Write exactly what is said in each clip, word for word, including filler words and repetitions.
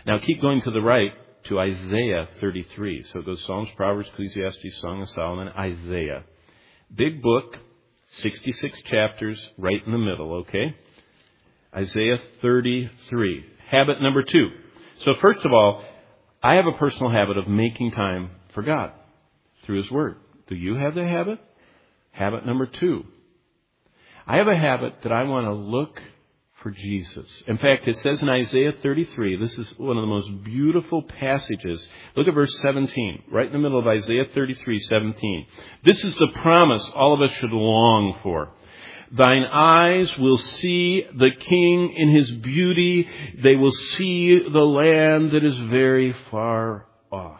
Now keep going to the right to Isaiah thirty-three. So it goes Psalms, Proverbs, Ecclesiastes, Song of Solomon, Isaiah. Big book, sixty-six chapters, right in the middle, okay? Isaiah thirty-three. Habit number two. So first of all, I have a personal habit of making time for God through His Word. Do you have the habit? Habit number two. I have a habit that I want to look for Jesus. In fact, it says in Isaiah thirty-three, this is one of the most beautiful passages. Look at verse seventeen, right in the middle of Isaiah thirty-three, seventeen. This is the promise all of us should long for. Thine eyes will see the King in His beauty. They will see the land that is very far off.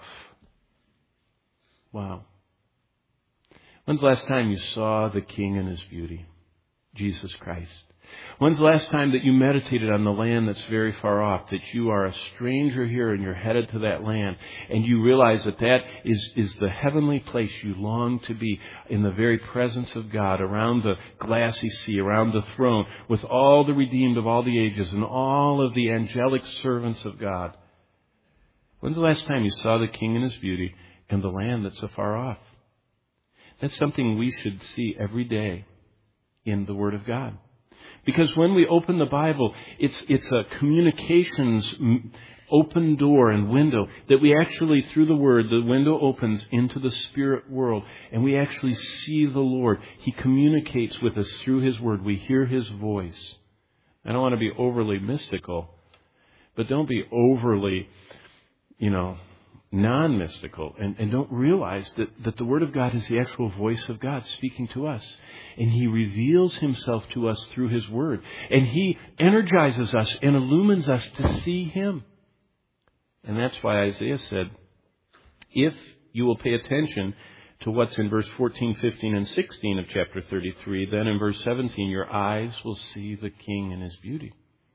Wow. When's the last time you saw the King in His beauty? Jesus Christ. When's the last time that you meditated on the land that's very far off, that you are a stranger here and you're headed to that land, and you realize that that is, is the heavenly place you long to be, in the very presence of God, around the glassy sea, around the throne, with all the redeemed of all the ages and all of the angelic servants of God? When's the last time you saw the King in His beauty and the land that's so far off? That's something we should see every day in the Word of God. Because when we open the Bible, it's it's a communications open door and window that we actually, through the Word, the window opens into the spirit world, and we actually see the Lord. He communicates with us through His Word. We hear His voice. I don't want to be overly mystical, but don't be overly, you know, non-mystical, and, and don't realize that, that the Word of God is the actual voice of God speaking to us. And He reveals Himself to us through His Word. And He energizes us and illumines us to see Him. And that's why Isaiah said, if you will pay attention to what's in verse fourteen, fifteen, and sixteen of chapter thirty-three, then in verse seventeen, your eyes will see the King in His beauty.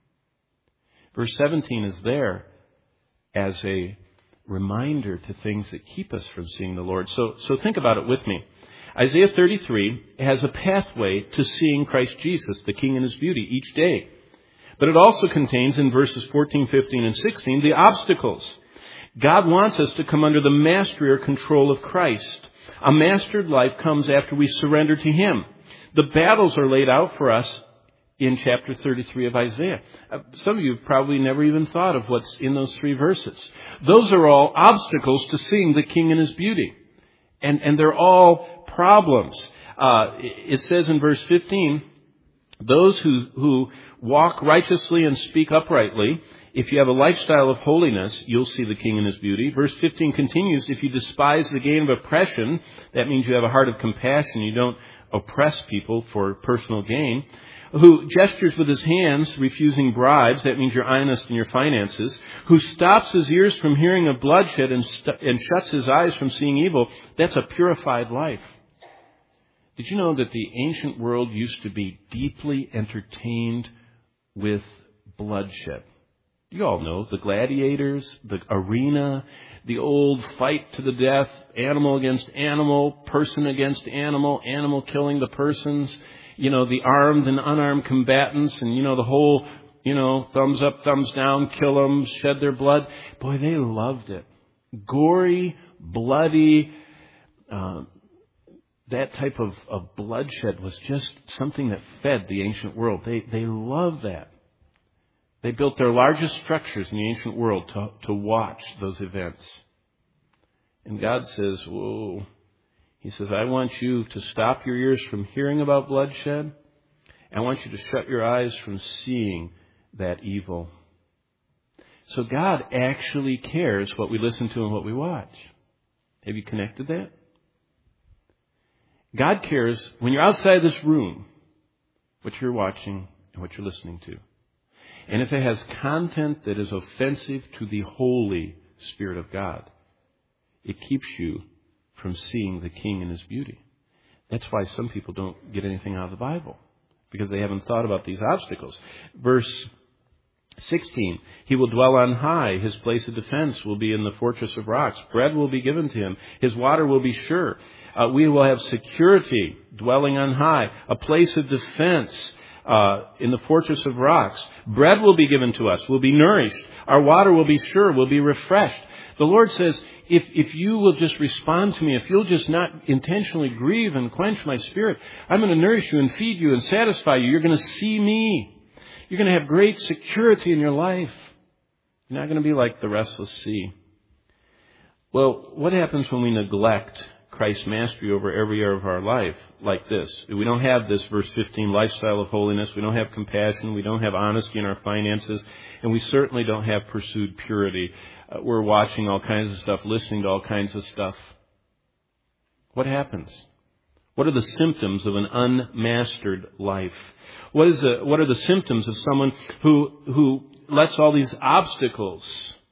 Verse seventeen is there as a reminder to things that keep us from seeing the Lord. So, so think about it with me. Isaiah thirty-three has a pathway to seeing Christ Jesus, the King in His beauty, each day. But it also contains in verses fourteen, fifteen, and sixteen the obstacles. God wants us to come under the mastery or control of Christ. A mastered life comes after we surrender to Him. The battles are laid out for us in chapter thirty-three of Isaiah. Some of you have probably never even thought of what's in those three verses. Those are all obstacles to seeing the King in His beauty. And, and they're all problems. Uh, it says in verse fifteen, those who, who walk righteously and speak uprightly, if you have a lifestyle of holiness, you'll see the King in His beauty. Verse fifteen continues, if you despise the gain of oppression, that means you have a heart of compassion. You don't oppress people for personal gain. Who gestures with his hands, refusing bribes, that means you're honest in your finances, who stops his ears from hearing of bloodshed and, st- and shuts his eyes from seeing evil, that's a purified life. Did you know that the ancient world used to be deeply entertained with bloodshed? You all know the gladiators, the arena, the old fight to the death, animal against animal, person against animal, animal killing the persons. You know, the armed and unarmed combatants, and, you know, the whole, you know, thumbs up, thumbs down, kill them, shed their blood. Boy, they loved it. Gory, bloody, uh, that type of, of bloodshed was just something that fed the ancient world. They, they loved that. They built their largest structures in the ancient world to, to watch those events. And God says, whoa. He says, I want you to stop your ears from hearing about bloodshed. I want you to shut your eyes from seeing that evil. So God actually cares what we listen to and what we watch. Have you connected that? God cares when you're outside this room, what you're watching and what you're listening to. And if it has content that is offensive to the Holy Spirit of God, it keeps you from seeing the King in His beauty. That's why some people don't get anything out of the Bible, because they haven't thought about these obstacles. Verse sixteen, He will dwell on high. His place of defense will be in the fortress of rocks. Bread will be given to Him. His water will be sure. Uh, we will have security dwelling on high, a place of defense. uh, in the fortress of rocks. Bread will be given to us. We'll be nourished. Our water will be sure. We'll be refreshed. The Lord says, if, if you will just respond to me, if you'll just not intentionally grieve and quench my spirit, I'm going to nourish you and feed you and satisfy you. You're going to see me. You're going to have great security in your life. You're not going to be like the restless sea. Well, what happens when we neglect Christ's mastery over every area of our life like this? We don't have this, verse fifteen, lifestyle of holiness. We don't have compassion. We don't have honesty in our finances. And we certainly don't have pursued purity. Uh, we're watching all kinds of stuff, listening to all kinds of stuff. What happens? What are the symptoms of an unmastered life? What is the, what are the symptoms of someone who, who lets all these obstacles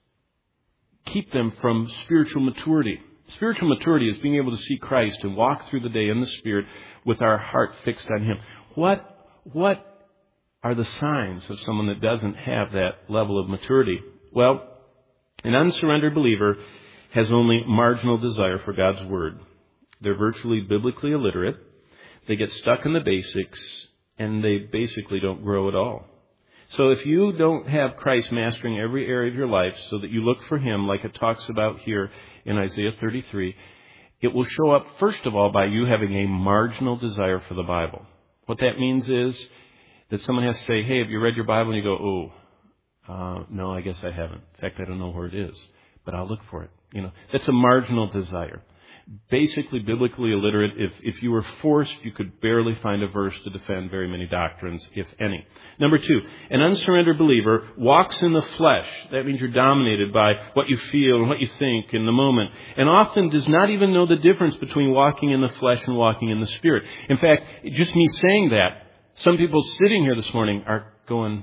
keep them from spiritual maturity? Spiritual maturity is being able to see Christ and walk through the day in the Spirit with our heart fixed on Him. What, what are the signs of someone that doesn't have that level of maturity? Well, an unsurrendered believer has only marginal desire for God's Word. They're virtually biblically illiterate. They get stuck in the basics, and they basically don't grow at all. So if you don't have Christ mastering every area of your life so that you look for Him like it talks about here in Isaiah thirty-three, it will show up, first of all, by you having a marginal desire for the Bible. What that means is that someone has to say, hey, have you read your Bible? And you go, oh, uh, no, I guess I haven't. In fact, I don't know where it is, but I'll look for it. You know, that's a marginal desire. Basically, biblically illiterate. If, if you were forced, you could barely find a verse to defend very many doctrines, if any. Number two, an unsurrendered believer walks in the flesh. That means you're dominated by what you feel and what you think in the moment. And often does not even know the difference between walking in the flesh and walking in the Spirit. In fact, just me saying that, some people sitting here this morning are going,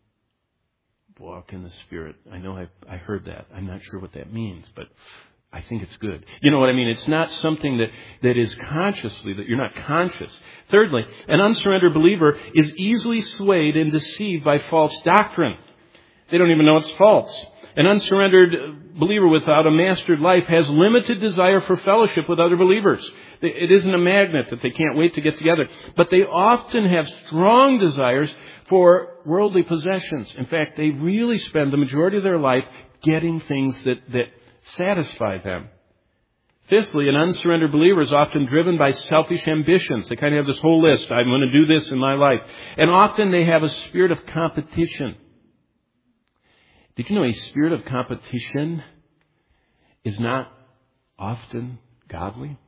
walk in the Spirit. I know I, I heard that. I'm not sure what that means, but I think it's good. You know what I mean? It's not something that, that is consciously, that you're not conscious. Thirdly, an unsurrendered believer is easily swayed and deceived by false doctrine. They don't even know it's false. An unsurrendered believer without a mastered life has limited desire for fellowship with other believers. It isn't a magnet that they can't wait to get together. But they often have strong desires for worldly possessions. In fact, they really spend the majority of their life getting things that, that satisfy them. Fifthly, an unsurrendered believer is often driven by selfish ambitions. They kind of have this whole list. I'm going to do this in my life. And often they have a spirit of competition. Did you know a spirit of competition is not often godly?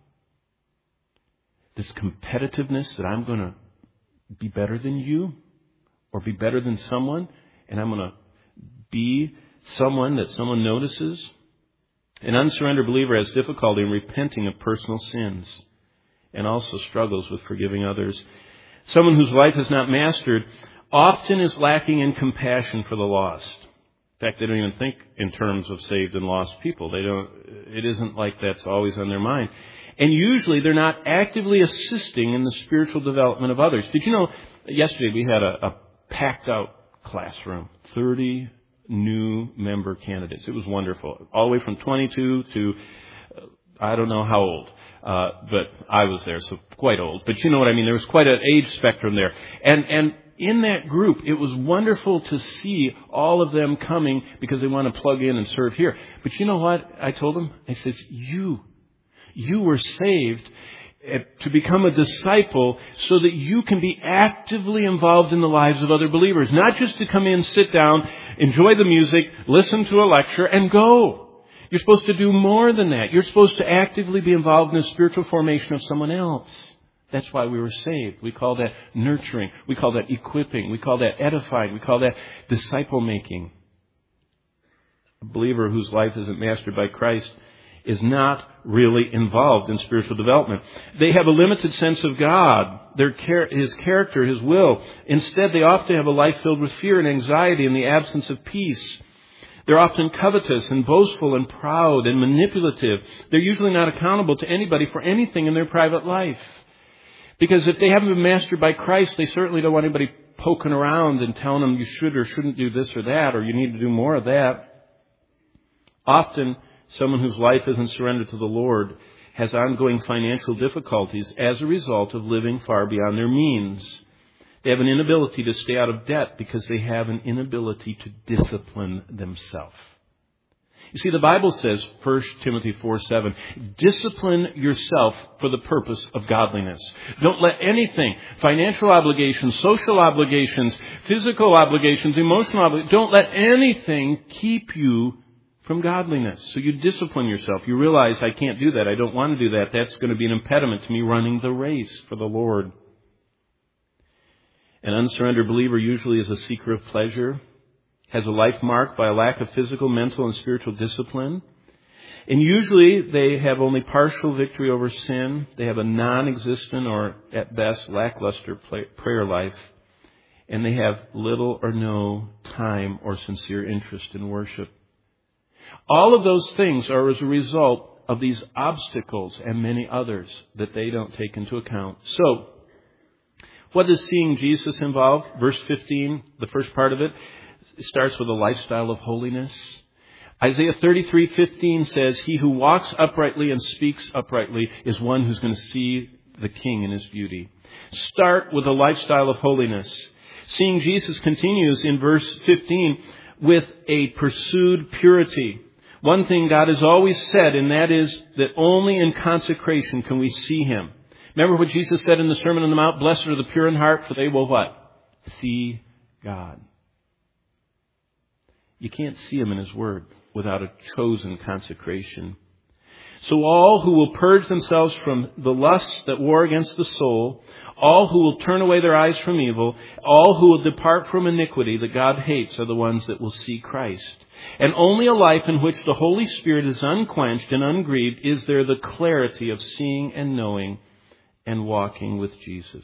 This competitiveness that I'm going to be better than you or be better than someone, and I'm going to be someone that someone notices. An unsurrendered believer has difficulty in repenting of personal sins and also struggles with forgiving others. Someone whose life is not mastered often is lacking in compassion for the lost. In fact, they don't even think in terms of saved and lost people. They don't. It isn't like that's always on their mind. And usually they're not actively assisting in the spiritual development of others. Did you know, yesterday we had a, a packed out classroom, thirty new member candidates. It was wonderful. All the way from twenty-two to, uh, I don't know how old, uh, but I was there, so quite old. But you know what I mean? There was quite an age spectrum there. And, and in that group, it was wonderful to see all of them coming because they want to plug in and serve here. But you know what I told them? I said, you, you were saved to become a disciple so that you can be actively involved in the lives of other believers. Not just to come in, sit down, enjoy the music, listen to a lecture, and go. You're supposed to do more than that. You're supposed to actively be involved in the spiritual formation of someone else. That's why we were saved. We call that nurturing. We call that equipping. We call that edifying. We call that disciple making. A believer whose life isn't mastered by Christ is not really involved in spiritual development. They have a limited sense of God, their His character, His will. Instead, they often have a life filled with fear and anxiety in the absence of peace. They're often covetous and boastful and proud and manipulative. They're usually not accountable to anybody for anything in their private life. Because if they haven't been mastered by Christ, they certainly don't want anybody poking around and telling them you should or shouldn't do this or that, or you need to do more of that. Often, someone whose life isn't surrendered to the Lord has ongoing financial difficulties as a result of living far beyond their means. They have an inability to stay out of debt because they have an inability to discipline themselves. You see, the Bible says, First Timothy four seven, discipline yourself for the purpose of godliness. Don't let anything, financial obligations, social obligations, physical obligations, emotional obligations, don't let anything keep you from godliness. So you discipline yourself. You realize, I can't do that. I don't want to do that. That's going to be an impediment to me running the race for the Lord. An unsurrendered believer usually is a seeker of pleasure, has a life marked by a lack of physical, mental, and spiritual discipline. And usually they have only partial victory over sin. They have a non-existent or, at best, lackluster prayer life. And they have little or no time or sincere interest in worship. All of those things are as a result of these obstacles and many others that they don't take into account. So, what does seeing Jesus involve? Verse fifteen, the first part of it, it starts with a lifestyle of holiness. Isaiah thirty-three fifteen says, he who walks uprightly and speaks uprightly is one who's going to see the King in his beauty. Start with a lifestyle of holiness. Seeing Jesus continues in verse fifteen with a pursued purity. One thing God has always said, and that is that only in consecration can we see Him. Remember what Jesus said in the Sermon on the Mount? Blessed are the pure in heart, for they will what? See God. You can't see Him in His Word without a chosen consecration. So all who will purge themselves from the lusts that war against the soul, all who will turn away their eyes from evil, all who will depart from iniquity that God hates are the ones that will see Christ. And only a life in which the Holy Spirit is unquenched and ungrieved is there the clarity of seeing and knowing and walking with Jesus.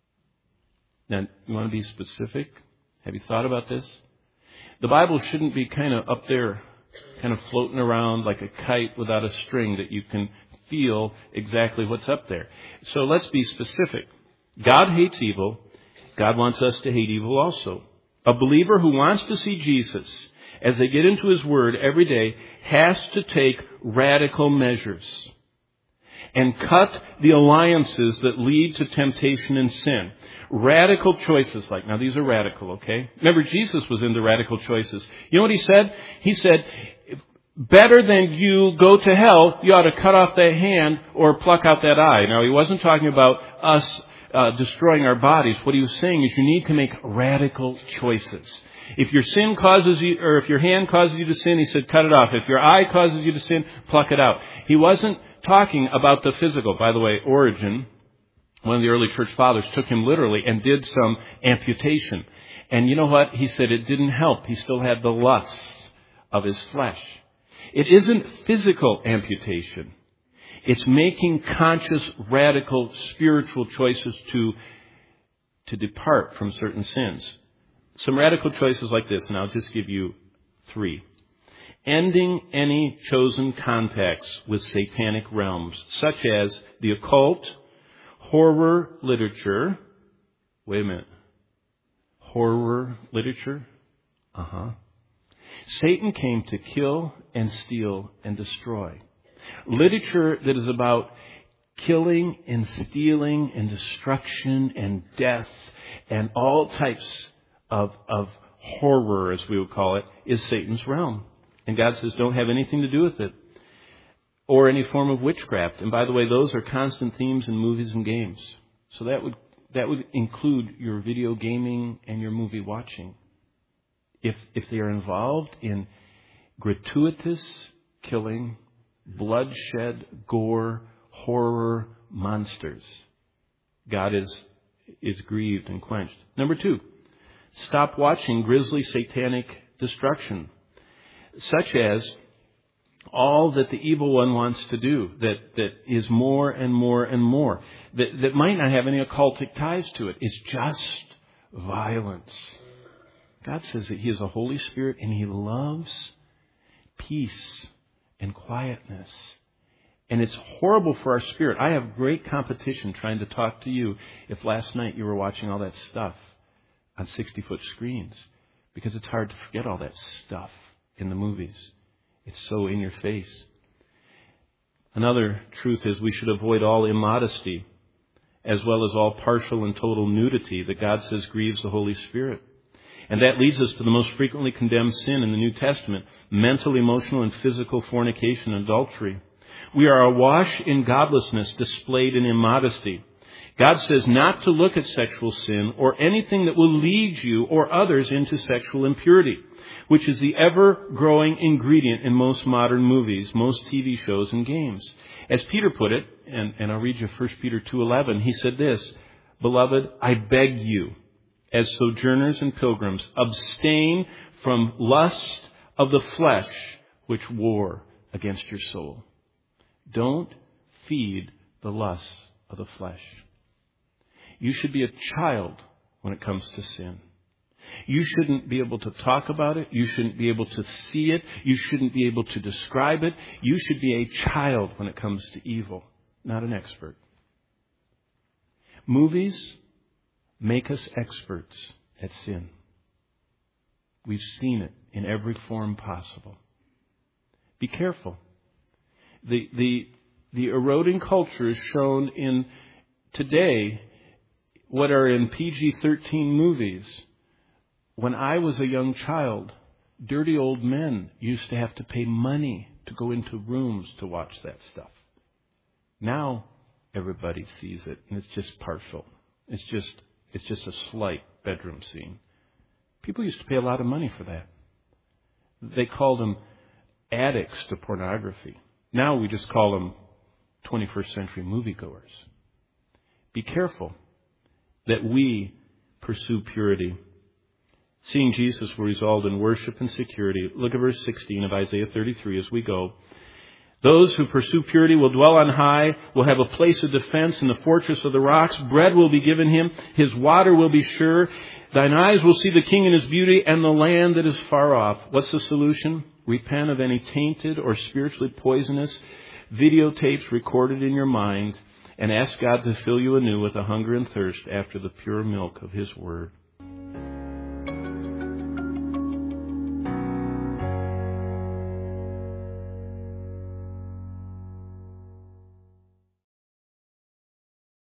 Now, you want to be specific? Have you thought about this? The Bible shouldn't be kind of up there, kind of floating around like a kite without a string that you can feel exactly what's up there. So let's be specific. God hates evil. God wants us to hate evil also. A believer who wants to see Jesus as they get into His Word every day has to take radical measures and cut the alliances that lead to temptation and sin. Radical choices like, now these are radical, okay? Remember, Jesus was into radical choices. You know what He said? He said, better than you go to hell, you ought to cut off that hand or pluck out that eye. Now, He wasn't talking about us uh, destroying our bodies. What He was saying is you need to make radical choices. If your sin causes you, or if your hand causes you to sin, He said, cut it off. If your eye causes you to sin, pluck it out. He wasn't talking about the physical. By the way, Origen, one of the early church fathers, took him literally and did some amputation. And you know what? He said it didn't help. He still had the lusts of his flesh. It isn't physical amputation. It's making conscious, radical, spiritual choices to, to depart from certain sins. Some radical choices like this, and I'll just give you three. Ending any chosen contacts with satanic realms, such as the occult, horror literature. Wait a minute. Horror literature? Uh-huh. Satan came to kill and steal and destroy. Literature that is about killing and stealing and destruction and death and all types of, of horror, as we would call it, is Satan's realm. And God says, don't have anything to do with it. Or any form of witchcraft. And by the way, those are constant themes in movies and games. So that would that would include your video gaming and your movie watching. If if they are involved in gratuitous killing, bloodshed, gore, horror, monsters, God is is grieved and quenched. Number two, stop watching grisly satanic destruction, such as all that the evil one wants to do, that, that is more and more and more, that, that might not have any occultic ties to it. It's just violence. God says that He is a Holy Spirit and He loves peace and quietness. And it's horrible for our spirit. I have great competition trying to talk to you if last night you were watching all that stuff on sixty-foot screens, because it's hard to forget all that stuff in the movies. It's so in your face. Another truth is we should avoid all immodesty. as well as all partial and total nudity that God says grieves the Holy Spirit. And that leads us to the most frequently condemned sin in the New Testament, mental, emotional, and physical fornication and adultery. We are awash in godlessness displayed in immodesty. God says not to look at sexual sin or anything that will lead you or others into sexual impurity, which is the ever-growing ingredient in most modern movies, most T V shows, and games. As Peter put it, and, and I'll read you First Peter two eleven, he said this, "Beloved, I beg you, as sojourners and pilgrims, abstain from lust of the flesh, which war against your soul." Don't feed the lusts of the flesh. You should be a child when it comes to sin. You shouldn't be able to talk about it. You shouldn't be able to see it. You shouldn't be able to describe it. You should be a child when it comes to evil, not an expert. Movies make us experts at sin. We've seen it in every form possible. Be careful. The, the, the eroding culture is shown in today what are in P G thirteen movies. When I was a young child, dirty old men used to have to pay money to go into rooms to watch that stuff. Now everybody sees it, and it's just partial. It's just it's just a slight bedroom scene. People used to pay a lot of money for that. They called them addicts to pornography. Now we just call them twenty-first century moviegoers. Be careful that we pursue purity. Seeing Jesus will result in worship and security. Look at verse sixteen of Isaiah thirty-three as we go. Those who pursue purity will dwell on high, will have a place of defense in the fortress of the rocks. Bread will be given him. His water will be sure. Thine eyes will see the King in his beauty and the land that is far off. What's the solution? Repent of any tainted or spiritually poisonous videotapes recorded in your mind and ask God to fill you anew with a hunger and thirst after the pure milk of his word.